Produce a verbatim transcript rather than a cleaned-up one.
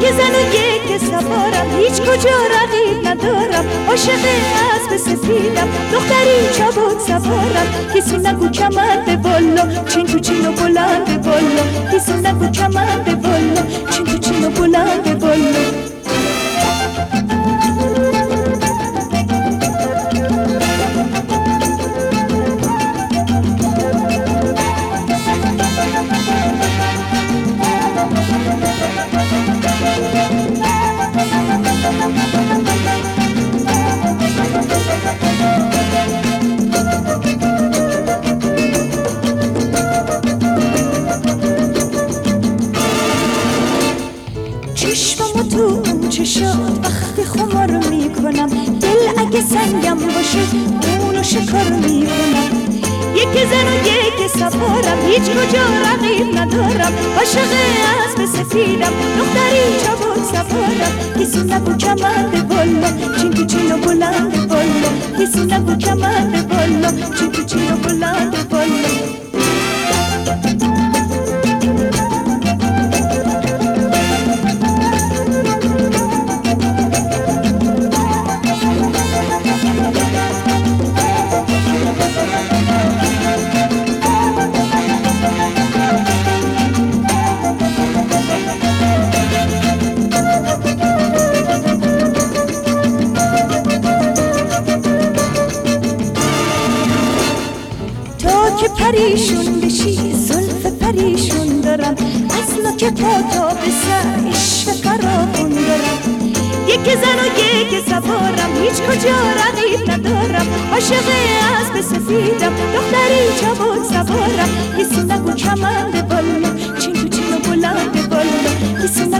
یک زن و یک سوارم، هیچ کجا رقیب ندارم. عاشق اسب سفیدم، دختری چابک سوارم. کسی نگو کمند بالا، چین تو چین و بلند بالا. کسی نگو کمند بالا، چین تو چین و بلند بالا. چشممو تو چشات وقتی خمار میکنم، دل اگه سنگم باشه اونو شکار میکنم. یک زن و یک سوارم، هیچ کجا رقیب ندارم. عاشق اسب سفیدم، دختری چابک سوارم. کسی نگو کمند بالا، چین تو چین و بلند بالا. کسی نگو کمند بالا، چین تو چین و بلند بالا. که پریشون بشی زلف پریشون دارم، از که پا تا به سر عشق فراخون دارم. یک زن و یک سوارم، هیچ کجا رقیب ندارم. عاشق اسب سفیدم، دختری چابک سوارم. کسی نگو کمند بالا، چین تو چین و بلند بالا. کسی